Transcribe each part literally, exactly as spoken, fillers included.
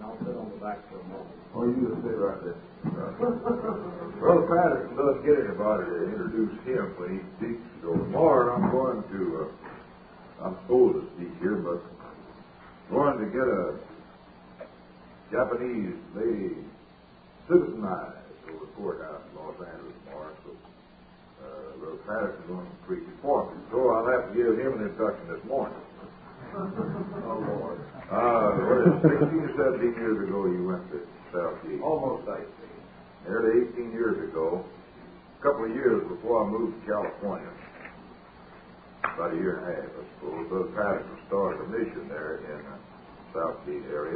I'll sit on the back for a moment. Oh, you just sit right there. Brother Patterson doesn't get anybody to introduce him when he speaks. So tomorrow I'm going to, uh, I'm supposed to speak here, but going to get a Japanese lady citizenized over the courthouse in Los Angeles tomorrow. So uh, Brother Patterson's going to preach it for me. So I'll have to give him an introduction this morning. Oh, Lord. Uh, what is it, sixteen or seventeen years ago you went to Southgate? Almost eighteen. Nearly eighteen years ago, a couple of years before I moved to California, about a year and a half, I suppose, Brother Patterson started a mission there in the Southgate area.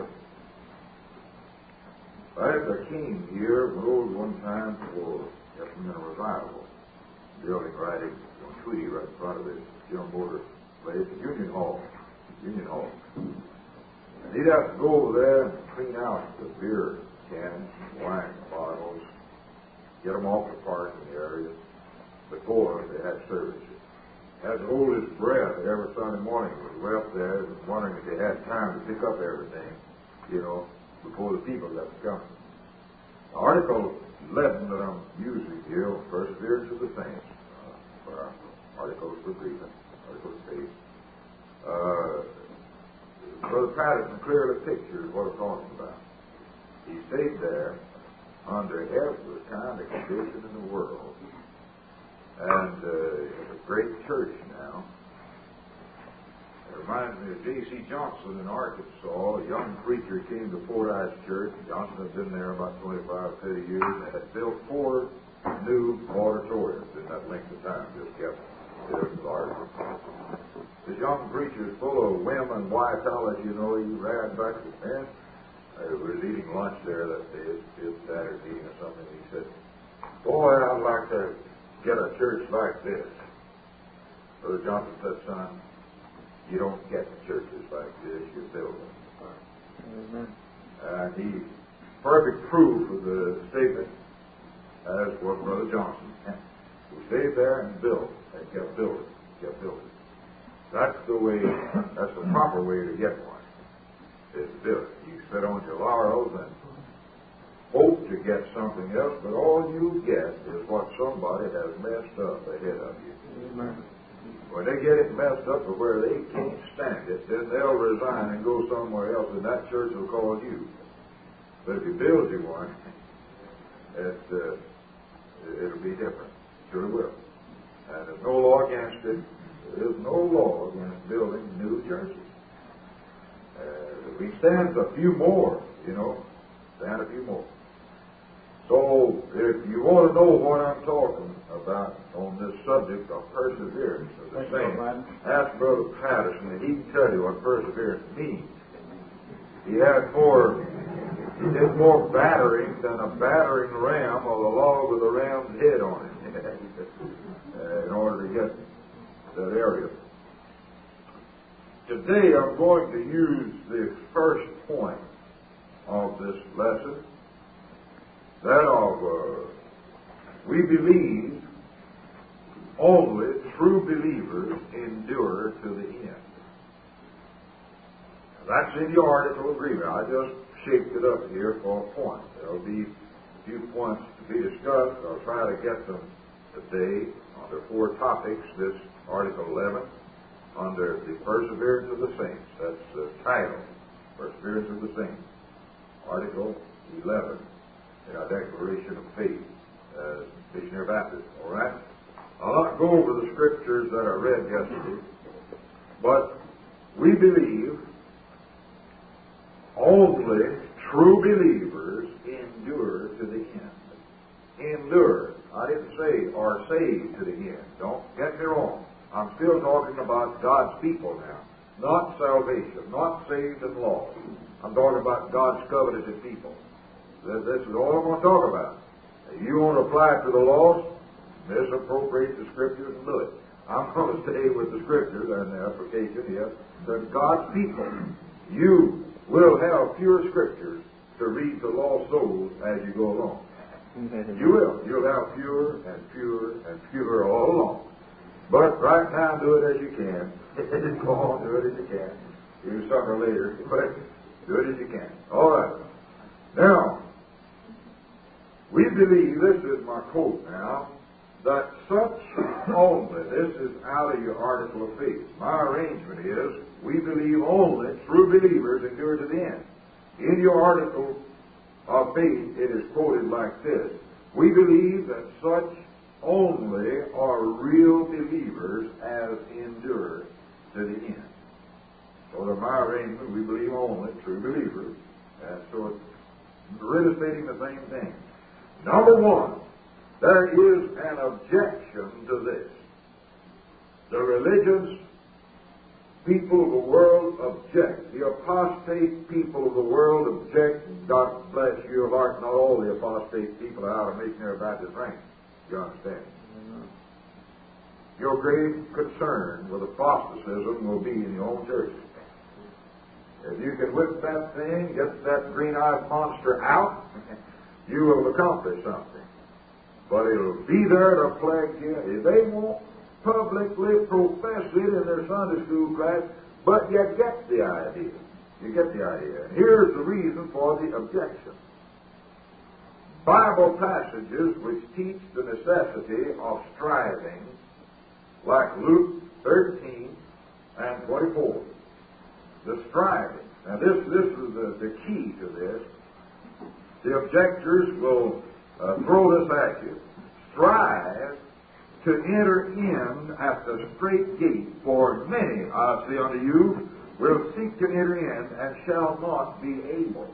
I came here rode one time for Ephemeral Revival, building right in on Tweedy, right in front of the General Motors place, Union Hall. Union Hall. And he'd have to go over there and clean out the beer cans, wine bottles, get them off the parking area before they had service. Had to hold his breath every Sunday morning when he left there, and wondering if they had time to pick up everything, you know, before the people got to come. Article eleven that I'm using here on Perseverance of the Saints, uh, for our articles for agreement, article of faith. Uh, Brother Patterson clearly pictures what I'm talking about. He stayed there under every kind of condition in the world. And uh, it's a great church now. It reminds me of J C Johnson in Arkansas. A young preacher came to Fordyce Church. Johnson had been there about twenty-five, thirty years and had built four new auditoriums in that length of time. Just kept building larger. This young preacher is full of whim and vitality, you know. He ran back to the man. I was eating lunch there that day, his Saturday meeting or something. He said, "Boy, I'd like to get a church like this." Brother Johnson said, "Son, you don't get churches like this, you build them." Amen. And he's perfect proof of the statement, as was Brother Johnson, who stayed there and built, and kept building, kept building. That's the way, that's the proper way to get one, is to build it. You sit on your laurels and hope to get something else, but all you get is what somebody has messed up ahead of you. Amen. When they get it messed up to where they can't stand it, then they'll resign and go somewhere else, and that church will call you. But if you build you one, it, uh, it'll be different. Surely will. And there's no law against it. There is no law against building new churches. Uh, we stand a few more, you know, stand a few more. So, if you want to know what I'm talking about on this subject of perseverance of the saints, ask Brother Patterson, and he can tell you what perseverance means. He had more, he did more battering than a battering ram of a log with a ram's head on it uh, in order to get that area. Today I'm going to use the first point of this lesson, that of uh, we believe only true believers endure to the end. That's in the article of agreement. I just shaped it up here for a point. There'll be a few points to be discussed. I'll try to get them today under four topics. This Article eleven, under the Perseverance of the Saints. That's the title, Perseverance of the Saints. Article eleven, in our Declaration of Faith as Missionary Baptist. All right? I'll not go over the scriptures that I read yesterday, but we believe only true believers endure to the end. Endure. I didn't say are saved to the end. Don't get me wrong. I'm still talking about God's people now. Not salvation, not saved and lost. I'm talking about God's covenanted people. This is all I'm going to talk about. If you want to apply it to the lost, misappropriate the Scriptures and do it. I'm going to stay with the Scriptures and the application, yes. That God's people, you will have pure Scriptures to read to lost souls as you go along. You will. You'll have fewer and fewer and fewer all along. But right now, do it as you can. Go on, do it as you can. Do supper later, but do it as you can. All right. believe, this is my quote now, that such only, this is out of your article of faith. My arrangement is, we believe only true believers endure to the end. In your article of faith, it is quoted like this: we believe that such only are real believers as endure to the end. So in my arrangement, we believe only true believers. And so it's really stating the same thing. Number one, there is an objection to this. The religious people of the world object. The apostate people of the world object. And God bless your heart, not all the apostate people are out of missionary Baptist ranks. You understand? Mm-hmm. Your grave concern with apostaticism will be in your own churches. If you can whip that thing, get that green-eyed monster out, you will have accomplished something. But it'll be there to plague you. If they won't publicly profess it in their Sunday school class, but you get the idea. You get the idea. And here's the reason for the objection. Bible passages which teach the necessity of striving, like Luke thirteen and twenty-four. The striving. Now this, this is the, the key to this. The objectors will uh, throw this at you. Strive to enter in at the strait gate, for many, I say unto you, will seek to enter in and shall not be able.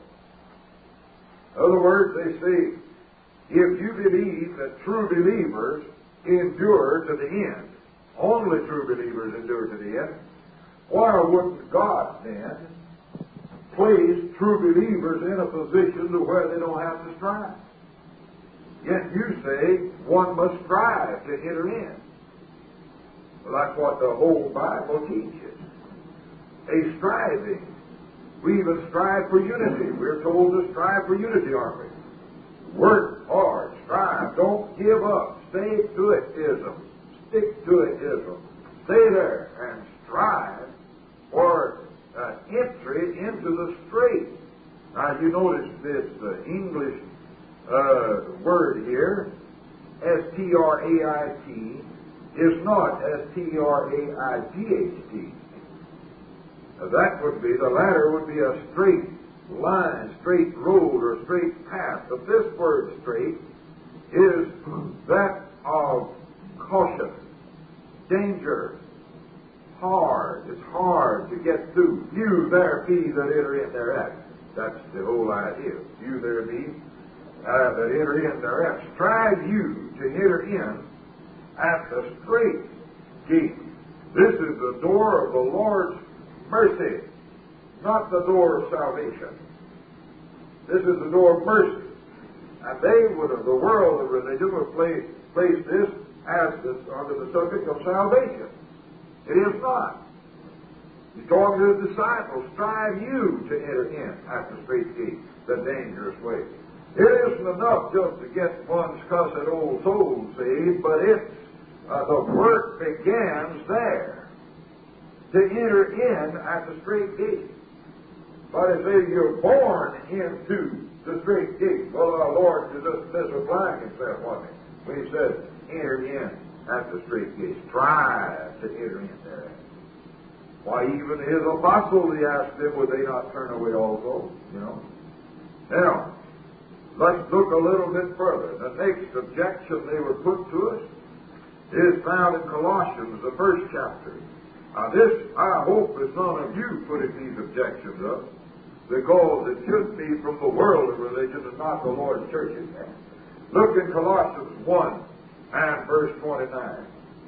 In other words, they say, if you believe that true believers endure to the end, only true believers endure to the end, why wouldn't God then place true believers in a position to where they don't have to strive? Yet you say one must strive to enter in. Well, that's what the whole Bible teaches. A striving. We even strive for unity. We're told to strive for unity, aren't we? Work hard, strive, don't give up. Stay to it-ism. Stick to it-ism. Stay there and strive for uh, entry into the strait. Now, you notice this uh, English uh, word here, S T R A I T, is not S T R A I G H T. Now, that would be, the latter would be a straight line, straight road, or straight path. But this word straight is that of caution, danger, hard. It's hard to get through. Few there be that enter in thereat. That's the whole idea. Few there be uh, that enter in thereat. Strive you to enter in at the strait gate. This is the door of the Lord's mercy, not the door of salvation. This is the door of mercy. And they would have, the world of religion would place, place this as this, under the subject of salvation. It is not. He's talking to the disciples, strive you to enter in at the strait gate, the dangerous way. It isn't enough just to get one's cussed old soul saved, but it's, uh, the work begins there. To enter in at the strait gate. But if they, you're born into the strait gate, well, our Lord is just misapplying himself, wasn't he? When he said, enter in at the strait gate. Strive to enter in there. Why, even his apostles, he asked them, would they not turn away also? You know? Now, let's look a little bit further. The next objection they were put to us is found in Colossians, the first chapter. Now this, I hope, is none of you putting these objections up, because it should be from the world of religion and not the Lord's church's hand. Look in Colossians one and verse twenty-nine.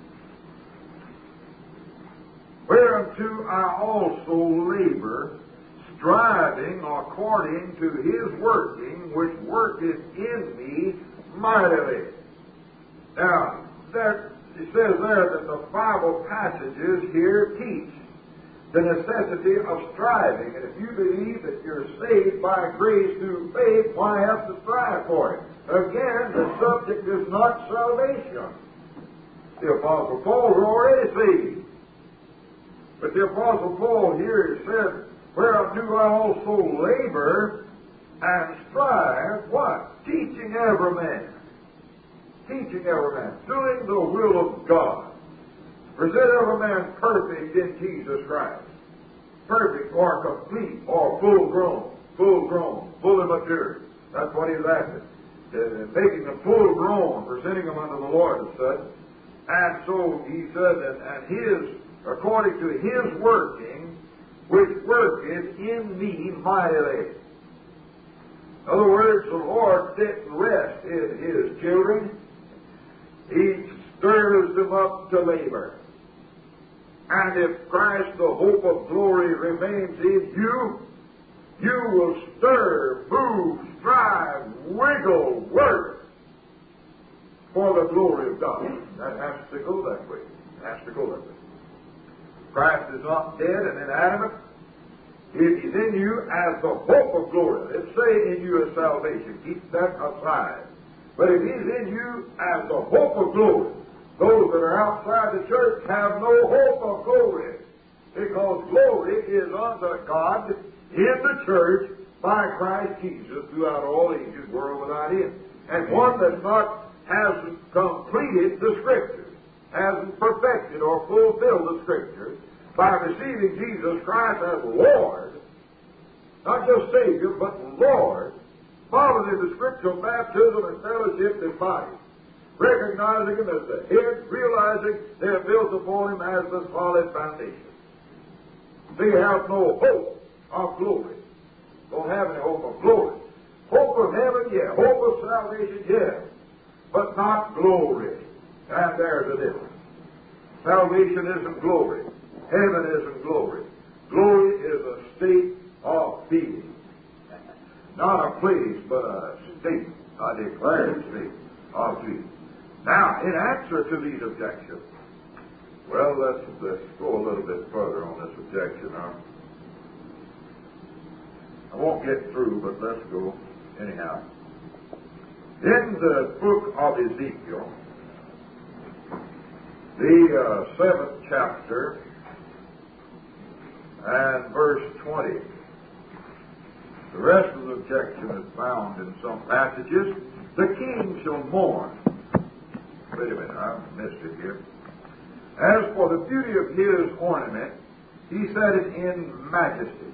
Whereunto I also labor, striving according to his working, which worketh in me mightily. Now, there, it says there that the Bible passages here teach the necessity of striving. And if you believe that you're saved by grace through faith, why have to strive for it? Again, the subject is not salvation. The Apostle Paul was already saved. But the Apostle Paul here said, whereunto I also labor, and strive, what? Teaching every man. Teaching every man. Doing the will of God. Present every man perfect in Jesus Christ. Perfect or complete or full grown. Full grown. Fully mature. That's what he's after. Uh, making them full grown, presenting them unto the Lord as such. And so he said, and, and his, according to his working, which worketh in me mightily. In other words, the Lord didn't rest in his children. He stirs them up to labor. And if Christ, the hope of glory, remains in you, you will stir, move, strive, wiggle, work for the glory of God. That has to go that way. It has to go that way. Christ is not dead and inanimate. If he's in you as the hope of glory, let's say in you as salvation, keep that aside. But if he's in you as the hope of glory, those that are outside the church have no hope of glory, because glory is unto God in the church by Christ Jesus throughout all ages, world without end. And one that not hasn't completed the Scriptures, hasn't perfected or fulfilled the Scriptures, by receiving Jesus Christ as Lord, not just Savior, but Lord, following in the scriptural baptism and fellowship and body, recognizing Him as the head, realizing they are built upon Him as the solid foundation. They have no hope of glory. Don't have any hope of glory. Hope of heaven, yeah. Hope of salvation, yeah. But not glory. And there's a difference. Salvation isn't glory. Heaven isn't glory. Glory is a state of being. Not a place, but a state, a declared state of being. Now, in answer to these objections, well, let's, let's go a little bit further on this objection now. I won't get through, but let's go anyhow. In the book of Ezekiel, the uh, seventh chapter, and verse twenty. The rest of the objection is found in some passages. The king shall mourn. Wait a minute, I missed it here. As for the beauty of his ornament, he said it in majesty.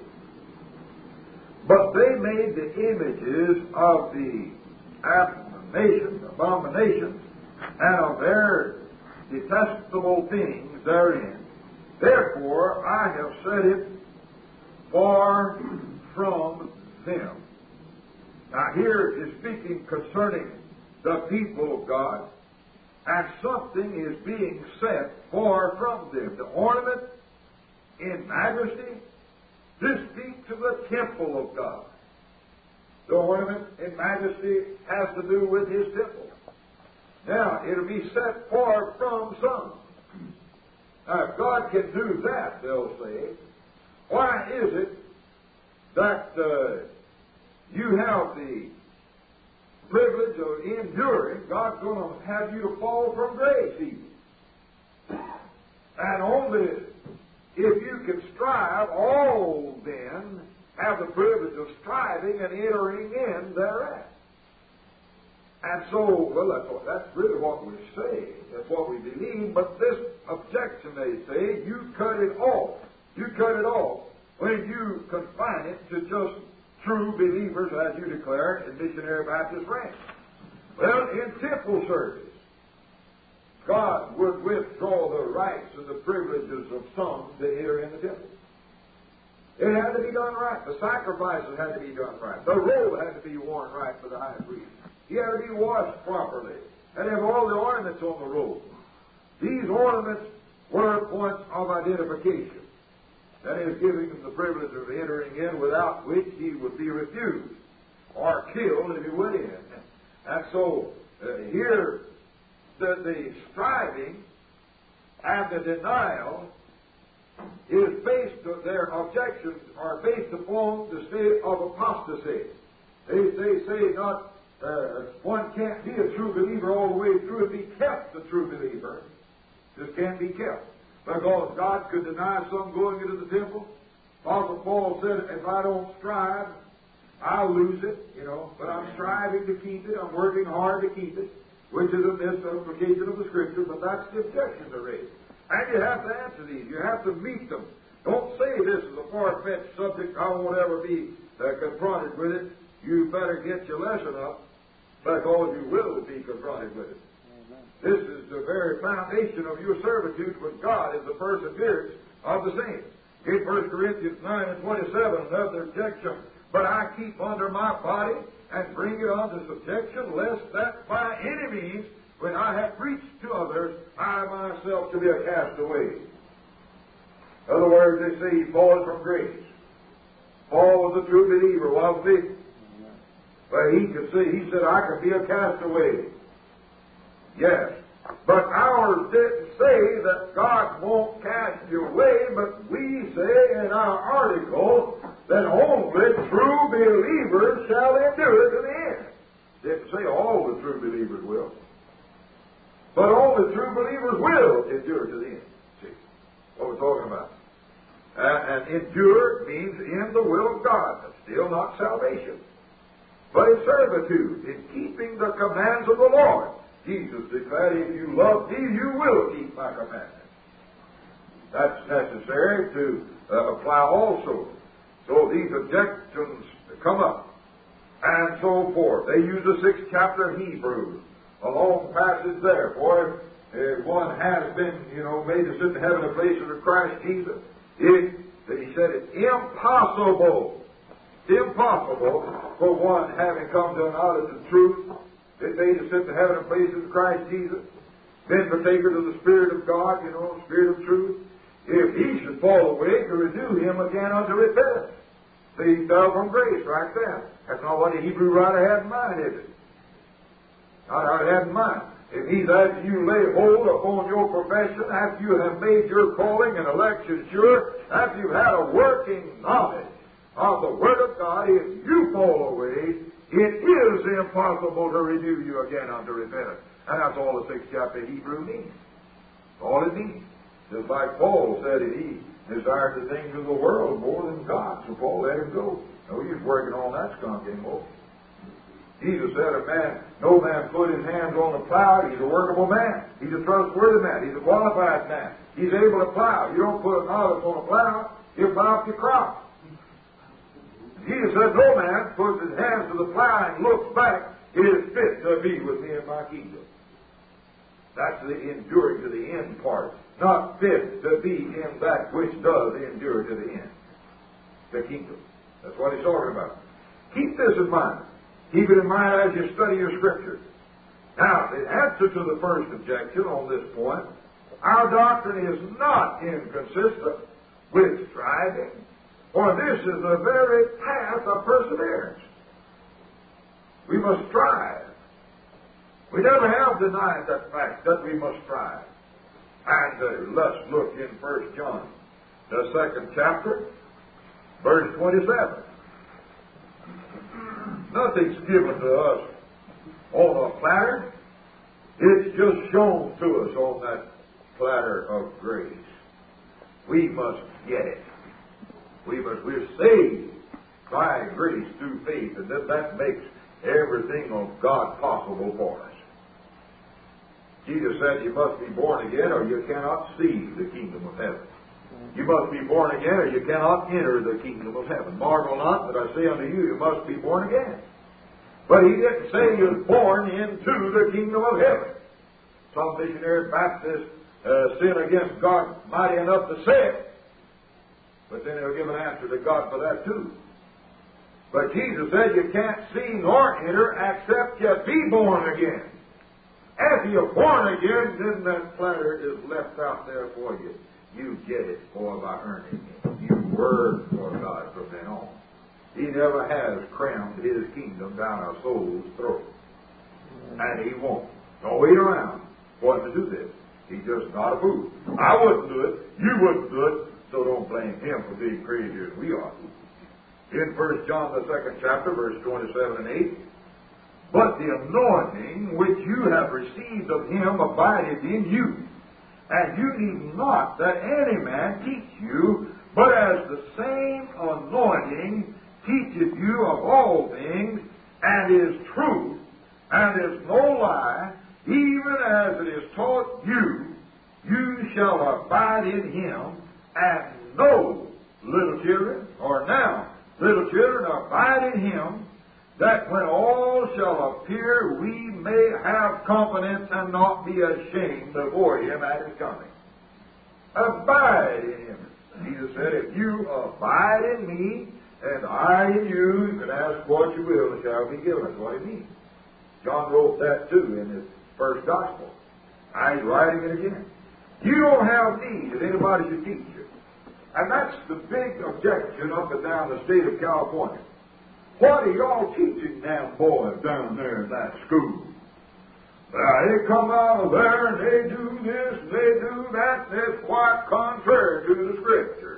But they made the images of the abominations, abominations, and of their detestable things therein. Therefore, I have set it far from them. Now, here is speaking concerning the people of God, and something is being set far from them. The ornament in majesty, this speaks of the temple of God. The ornament in majesty has to do with His temple. Now, it'll be set far from some. Now, if God can do that, they'll say, why is it that uh, you have the privilege of enduring? God's going to have you to fall from grace even. And only if you can strive, all then have the privilege of striving and entering in thereat. And so, well, that's, what, that's really what we say. That's what we believe. But this objection, they say, you cut it off. You cut it off when you confine it to just true believers, as you declare, in missionary Baptist ranks. Well, in temple service, God would withdraw the rights and the privileges of some to enter in the temple. It had to be done right. The sacrifices had to be done right. The robe had to be worn right for the high priest. He had to be washed properly. And have all the ornaments on the robe. These ornaments were points of identification. That is, giving him the privilege of entering in, without which he would be refused or killed if he went in. And so, uh, here, the, the striving and the denial is based, their objections are based upon the state of apostasy. They, they say not, uh, one can't be a true believer all the way through and be kept a true believer. Just can't be kept. Because God could deny some going into the temple. Apostle Paul said, if I don't strive I'll lose it, you know, but I'm striving to keep it. I'm working hard to keep it, which is a misapplication of the Scripture, but that's the objection to raise. And you have to answer these. You have to meet them. Don't say this is a far-fetched subject. I won't ever be uh, confronted with it. You better get your lesson up, because you will be confronted with it. Amen. This is the very foundation of your servitude with God, is the perseverance of the saints. In First Corinthians nine and twenty-seven, another objection. But I keep under my body and bring it under subjection, lest that by any means, when I have preached to others, I myself to be a castaway. In other words, they say he fallen from grace. Paul was a true believer, wasn't he? But he could say, he said, I could be a castaway. Yes. But ours didn't say that God won't cast you away, but we say in our article that only true believers shall endure to the end. Didn't say all the true believers will. But only true believers will endure to the end. See what we're talking about. And, and endure means in the will of God, but still not salvation. But in servitude, in keeping the commands of the Lord. Jesus declared, if you love me, you will keep my commandments. That's necessary to uh, apply also. So these objections come up, and so forth. They use the sixth chapter of Hebrews, a long passage there. For if one has been, you know, made to sit in heaven in places with Christ Jesus, it, he said it's impossible, impossible for one having come to a knowledge of the truth, been made to sit in heaven in places with Christ Jesus, been partakers of the Spirit of God, you know, the Spirit of truth, if he should fall away, to renew him again unto repentance. So he fell from grace right there. That's not what the Hebrew writer had in mind, is it? Not what he had in mind. If he's after you lay hold upon your profession, after you have made your calling and election sure, after you've had a working knowledge of the Word of God, if you fall away, it is impossible to renew you again unto repentance. And that's all the sixth chapter of Hebrew means. All it means. Just like Paul said that he desired the things of the world more than God, so Paul let him go. No, he was working on that skunk anymore. Jesus said, a man, no man put his hands on the plow, he's a workable man. He's a trustworthy man. He's a qualified man. He's able to plow. You don't put a novice on a plow, he'll plow up your crop. Jesus said, no man puts his hands to the plow and looks back, it is fit to be with me in my kingdom. That's the enduring to the end part. Not fit to be in that which does endure to the end. The kingdom. That's what he's talking about. Keep this in mind. Keep it in mind as you study your Scripture. Now, the answer to the first objection on this point, our doctrine is not inconsistent with striving, for this is the very path of perseverance. We must strive. We never have denied that fact that we must strive. And uh, let's look in First John, the second chapter, verse twenty-seven. Nothing's given to us on a platter. It's just shown to us on that platter of grace. We must get it. We must, we're saved by grace through faith, and that, that makes everything of God possible for us. Jesus said you must be born again or you cannot see the kingdom of heaven. You must be born again or you cannot enter the kingdom of heaven. Marvel not that I say unto you, you must be born again. But he didn't say you was born into the kingdom of heaven. Some missionary Baptists uh, sin against God mighty enough to say it, but then they'll give an answer to God for that too. But Jesus said you can't see nor enter except you be born again. After you're born again, then that platter is left out there for you. You get it for by earning it. You work for God from then on. He never has crammed His kingdom down our soul's throat. And He won't. Don't wait around for Him to do this. He's just not a fool. I wouldn't do it. You wouldn't do it. So don't blame Him for being crazier than we are. In First John, the second chapter, verse twenty-seven and eight, but the anointing which you have received of Him abideth in you, and you need not that any man teach you, but as the same anointing teacheth you of all things, and is truth, and is no lie, even as it is taught you, you shall abide in him, and know, little children, or now, little children, abide in him, that when all shall appear, we may have confidence and not be ashamed before him at his coming. Abide in him. Jesus said, if you abide in me, and I in you, you can ask what you will, and shall be given. That's what he means. John wrote that too in his first gospel. Now he's writing it again. You don't have need that anybody should teach you. And that's the big objection up and down the state of California. What are y'all teaching them boys down there in that school? Now, they come out of there and they do this, and they do that, and it's quite contrary to the Scripture.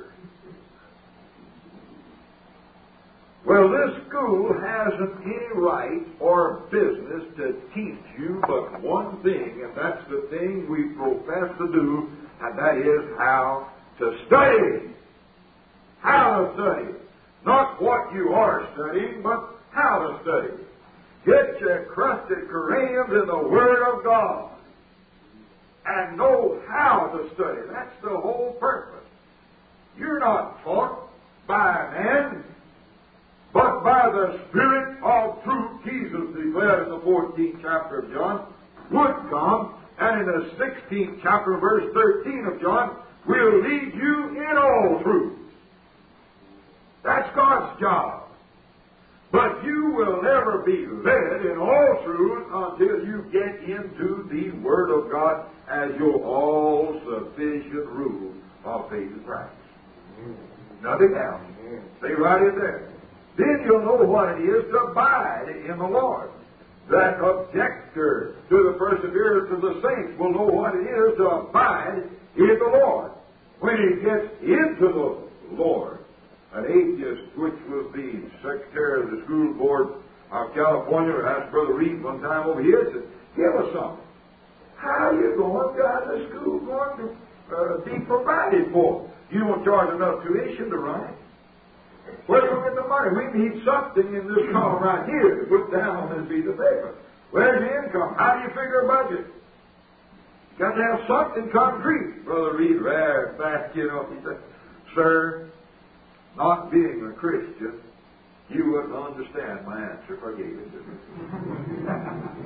Well, this school hasn't any right or business to teach you but one thing, and that's the thing we profess to do, and that is how to study. How to study. Not what you are studying, but how to study. Get your crusted craniums in the Word of God and know how to study. That's the whole purpose. You're not taught by man, but by the Spirit of truth. Jesus declared in the fourteenth chapter of John, would come, and in the sixteenth chapter, verse thirteen of John, will lead you in all truth. That's God's job. But you will never be led in all truth until you get into the Word of God as your all-sufficient rule of faith and practice. Nothing else. Stay right in there. Then you'll know what it is to abide in the Lord. That objector to the perseverance of the saints will know what it is to abide in the Lord. When he gets into the Lord, an atheist, which was the secretary of the school board of California, asked Brother Reed one time over here, said, give us something. How are you going to have the school going to uh, be provided for? You don't charge enough tuition to run it. Where do you get the money? We need something in this column right here to put down on this piece of paper. Where's the income? How do you figure a budget? You got to have something concrete. Brother Reed ran back, you know, he said, sir, not being a Christian, you wouldn't understand my answer if I gave it to you.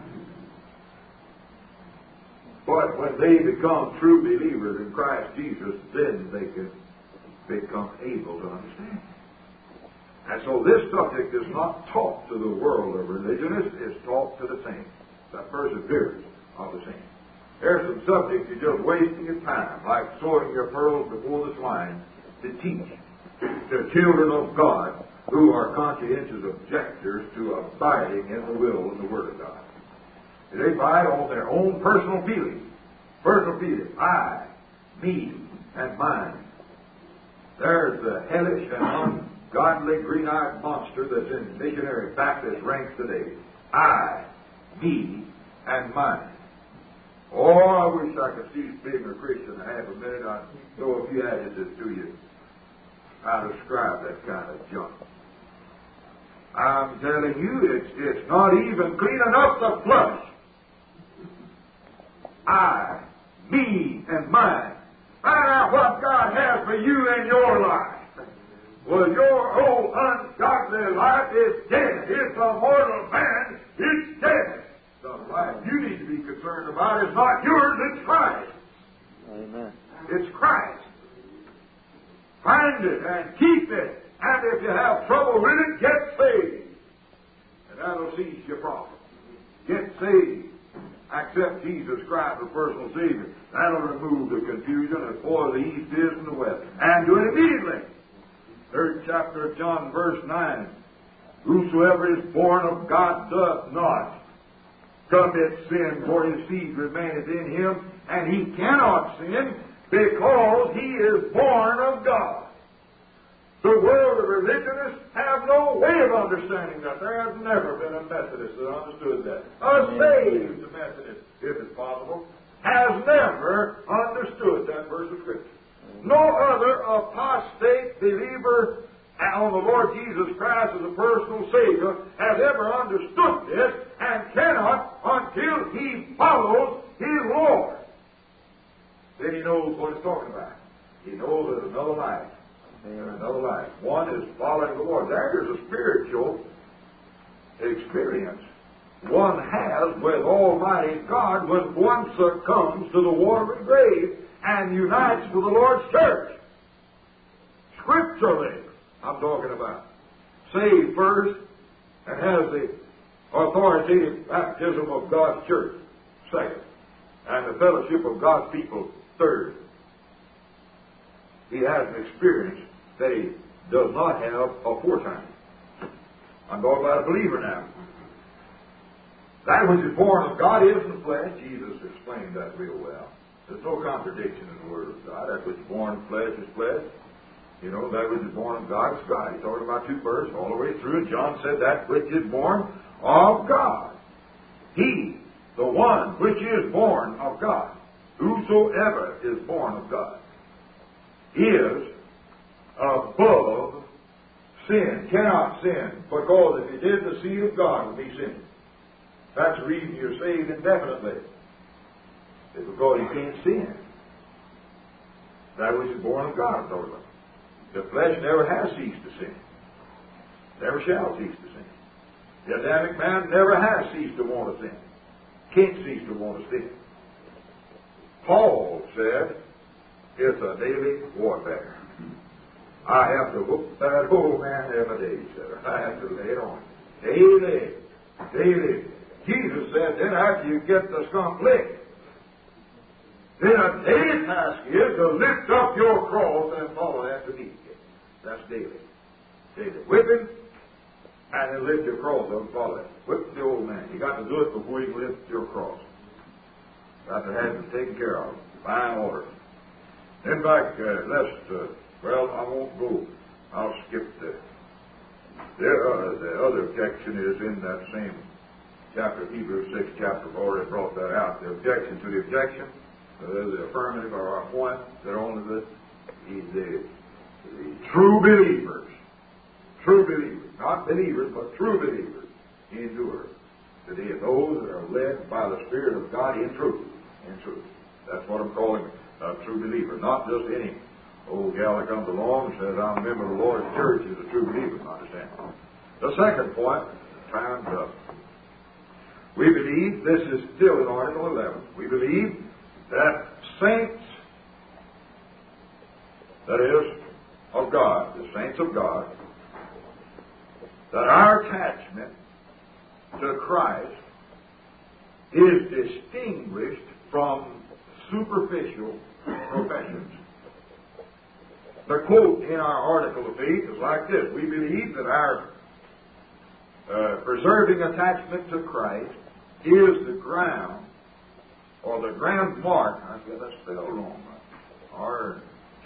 But when they become true believers in Christ Jesus, then they can become able to understand. And so this subject is not taught to the world of religionists, it's taught to the saints, the perseverance of the saints. There's some subjects you're just wasting your time, like sorting your pearls before the swine, to teach the children of God who are conscientious objectors to abiding in the will and the Word of God. They abide on their own personal feelings. Personal feelings. I, me, and mine. There's the hellish and ungodly green-eyed monster that's in missionary Baptist ranks today. I, me, and mine. Oh, I wish I could cease being a Christian in half a minute. I'd throw a few adjectives to you. I describe that kind of junk. I'm telling you, it's, it's not even clean enough to flush. I, me, and mine. Find out what God has for you in your life. Well, your old ungodly life is dead. It's a mortal man. It's dead. The life you need to be concerned about is not yours, it's Christ. Amen. It's Christ. Find it and keep it. And if you have trouble with it, get saved. And that'll cease your problem. Get saved. Accept Jesus Christ as personal Savior. That'll remove the confusion as far as the east is from the west. And do it immediately. Third chapter of John, verse nine. Whosoever is born of God doth not commit sin, for his seed remaineth in him, and he cannot sin, because he is born of God. The world of religionists have no way of understanding that. There has never been a Methodist that understood that. A saved Methodist, if it's possible, has never understood that verse of Scripture. No other apostate believer on the Lord Jesus Christ as a personal Savior has ever understood this and cannot until he follows his Lord. Then he knows what he's talking about. He knows there's another life. There's another life. One is following the Lord. There's a spiritual experience one has with Almighty God when one succumbs to the watery grave and unites with the Lord's church. Scripturally, I'm talking about. Saved first and has the authoritative baptism of God's church second, and the fellowship of God's people third. He has an experience that he does not have aforetime. I'm talking about a believer now. That which is born of God is in the flesh. Jesus explained that real well. There's no contradiction in the Word of God. That which is born of flesh is flesh. You know, that which is born of God is God. He's talking about two verses all the way through. And John said that which is born of God. He, the one which is born of God, whosoever is born of God, is above sin. Cannot sin, because if he did, the seed of God would be sin. That's the reason you're saved indefinitely. It's because you can't sin. That which is born of God, I'm talking about. The flesh never has ceased to sin. Never shall cease to sin. The Adamic man never has ceased to want to sin. Can't cease to want to sin. Paul said, it's a daily warfare. I have to whoop that old man every day, he said. I have to lay it on. Daily. Daily. Jesus said, then after you get the skunk licked, then a daily task is to lift up your cross and follow after me. That's daily. Daily. Whip him, and then lift your cross up and follow it. Whip the old man. You got to do it before you can lift your cross. Got to have it taken care of. Fine order. Then back, uh, lest, uh, well, I won't go. I'll skip the, the, uh, the other objection is in that same chapter, Hebrews six chapter. I've already brought that out. The objection to the objection, uh, the affirmative or our point, that only the, the, the, the true believers, true believers, not believers, but true believers, endure. Today, those that are led by the Spirit of God in truth. In truth. That's what I'm calling a true believer. Not just any old gal that comes along and says, I'm a member of the Lord's church, is a true believer. Understand? The second point, time's up. We believe, this is still in Article eleven, we believe that saints, that is, of God, the saints of God, that our attachment to Christ is distinguished from superficial professions. The quote in our article of faith is like this: we believe that our uh, preserving attachment to Christ is the ground, or the grand mark, I said that's spelled wrong, or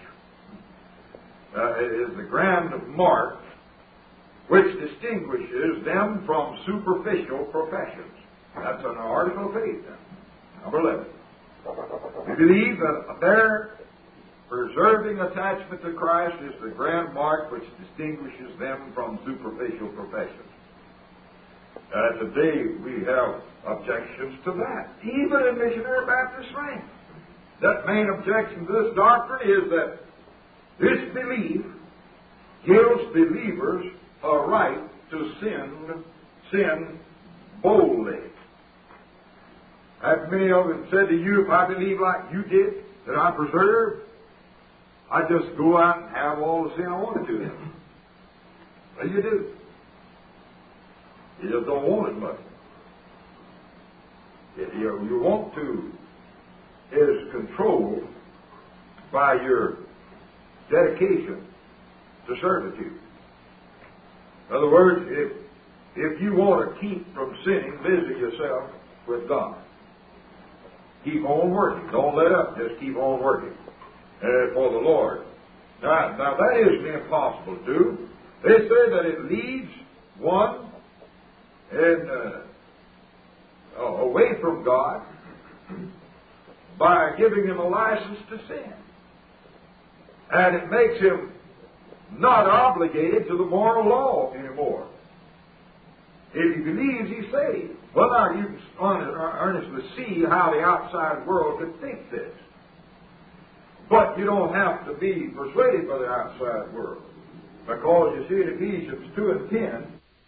uh, is the grand mark which distinguishes them from superficial professions. That's an article of faith. Number eleven. We believe that their preserving attachment to Christ is the grand mark which distinguishes them from superficial professions. Uh, today we have objections to that, even in Missionary Baptist ranks. That main objection to this doctrine is that this belief gives believers a right to sin, sin boldly. Have many of them said to you, if I believe like you did, that I'm preserved, I just go out and have all the sin I wanted to then. Well, you do. You just don't want it much. If you, you want to is controlled by your dedication to servitude. In other words, if, if you want to keep from sinning, busy yourself with God. Keep on working. Don't let up. Just keep on working uh, for the Lord. Now, now, that isn't impossible to do. They say that it leads one in, uh, away from God by giving him a license to sin. And it makes him not obligated to the moral law anymore. If he believes, he's saved. Well, now, you can earnestly see how the outside world could think this. But you don't have to be persuaded by the outside world. Because you see in Ephesians two and ten,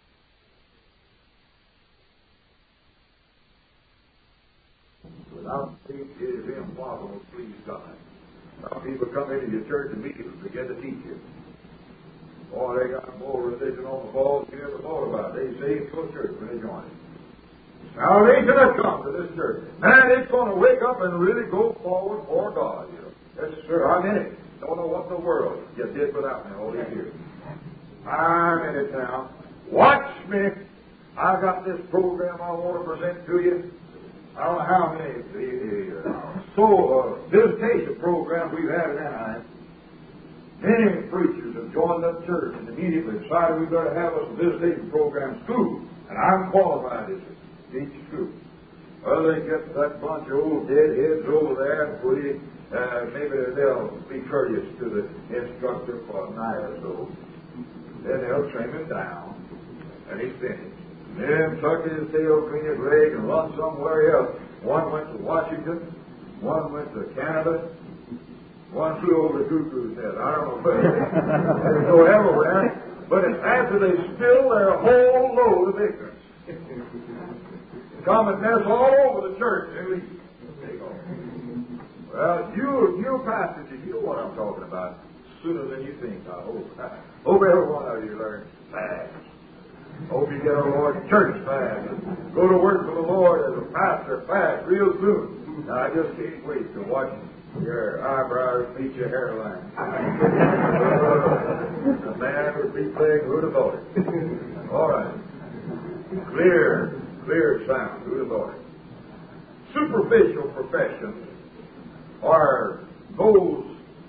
without faith it is impossible to please God. Some people come into your church and meet you and begin to teach you. Boy, they got more religion on the ball than you ever thought about. They say it's your church when they join it. Salvation has come to this church. And it's going to wake up and really go forward for God. You know. Yes, sir, I'm in it. Don't know what in the world you did without me all these years. I'm in it now. Watch me. I got this program I want to present to you. I don't know how many the, uh, so uh, visitation programs we've had in Anaheim. Many preachers have joined that church and immediately decided we better have us a visitation program school. And I'm qualified as a teach school. Well, they get that bunch of old deadheads over there and we, uh, maybe they'll be courteous to the instructor for a night or so. Then they'll trim him down and he's finished. Then tuck his tail between his leg and run somewhere else. One went to Washington, one went to Canada, one flew over the cuckoo's nest. I don't know where. They go everywhere, but it's after they spill their whole load of ignorance. Come and mess all over the church and leave. Well, you, you pastors, you know what I'm talking about sooner than you think, I hope. I hope every one of you learn fast. Hope you get a Lord's church fast. Go to work for the Lord as a pastor fast real soon. Now, I just can't wait to watch your eyebrows meet your hairline. The man would be playing who'd have thought it. All right. Clear, clear sound. Who'd have thought it? Superficial professions are those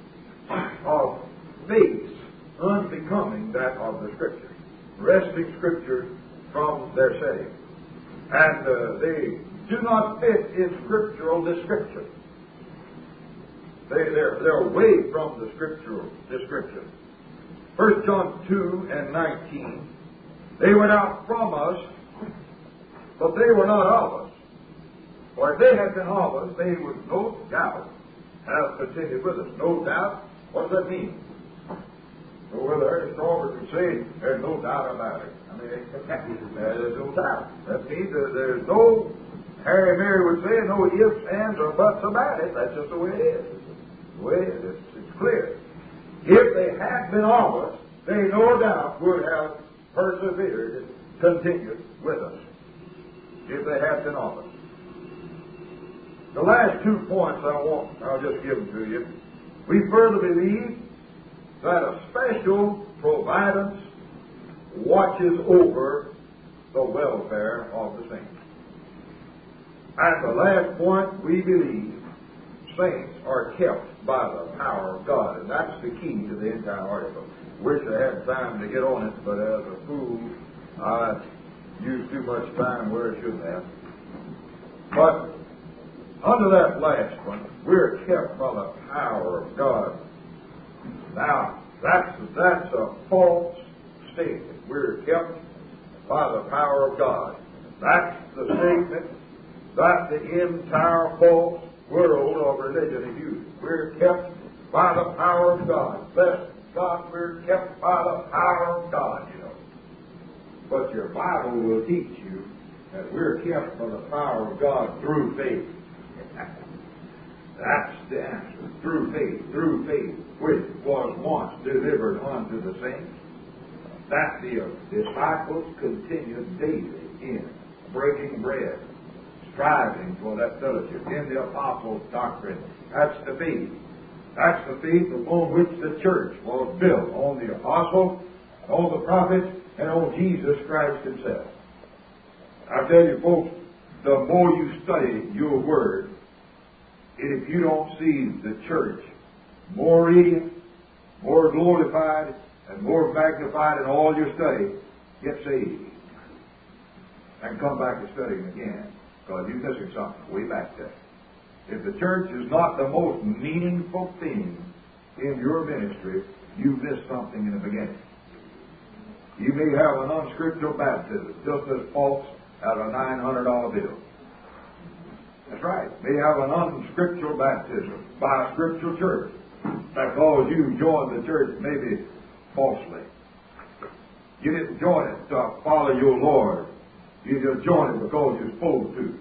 of faith unbecoming that of the Scripture. Wresting Scripture from their setting. And uh, they do not fit in scriptural description. They, they're, they're away from the scriptural description. First John two and nineteen, they went out from us, but they were not of us. For if they had been of us, they would no doubt have continued with us. No doubt? What does that mean? So whether Ernest Roberts would say, there's no doubt about it. I mean, there's no doubt. That means that there's no, Harry Mary would say, no ifs, ands, or buts about it. That's just the way it is. The way it is. It's, it's clear. If they had been of us, they no doubt would have persevered and continued with us. If they had been of us. The last two points I want, I'll just give them to you. We further believe that a special providence watches over the welfare of the saints. At the last point, we believe saints are kept by the power of God, and that's the key to the entire article. Wish I had time to get on it, but as a fool, I used too much time where I shouldn't have. But under that last one, we're kept by the power of God. Now, that's, that's a false statement. We're kept by the power of God. That's the statement that the entire false world of religion is using. We're kept by the power of God. Bless God, we're kept by the power of God, you know. But your Bible will teach you that we're kept by the power of God through faith. That's the answer. Through faith. Through faith, which was once delivered unto the saints, that the disciples continued daily in breaking bread, striving for that fellowship in the apostles' doctrine. That's the faith. That's the faith upon which the church was built, on the apostles, on the prophets, and on Jesus Christ himself. I tell you folks, the more you study your word, and if you don't see the church more radiant, more glorified, and more magnified in all your study, get saved. And come back to studying again, because you're missing something way back there. If the church is not the most meaningful thing in your ministry, you missed something in the beginning. You may have an unscriptural baptism, just as false as a nine hundred dollar bill. That's right. May have an unscriptural baptism by a scriptural church. Because you joined the church maybe falsely. You didn't join it to follow your Lord. You just joined it because you're supposed to.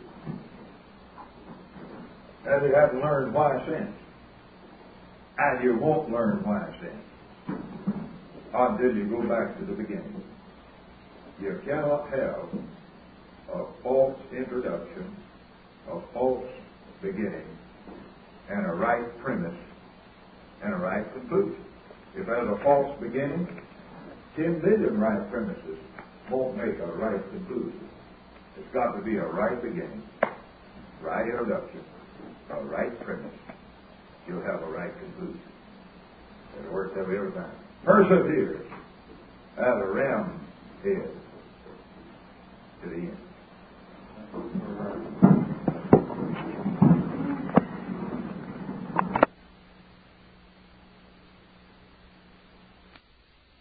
And you haven't learned why sin. And you won't learn why sin until you go back to the beginning. You cannot have a false introduction, a false beginning, and a right premise, and a right conclusion. If there's a false beginning, ten million right premises won't make a right conclusion. It's got to be a right beginning, right introduction, a right premise. You'll have a right conclusion. It works every time. Persevere as a ram head.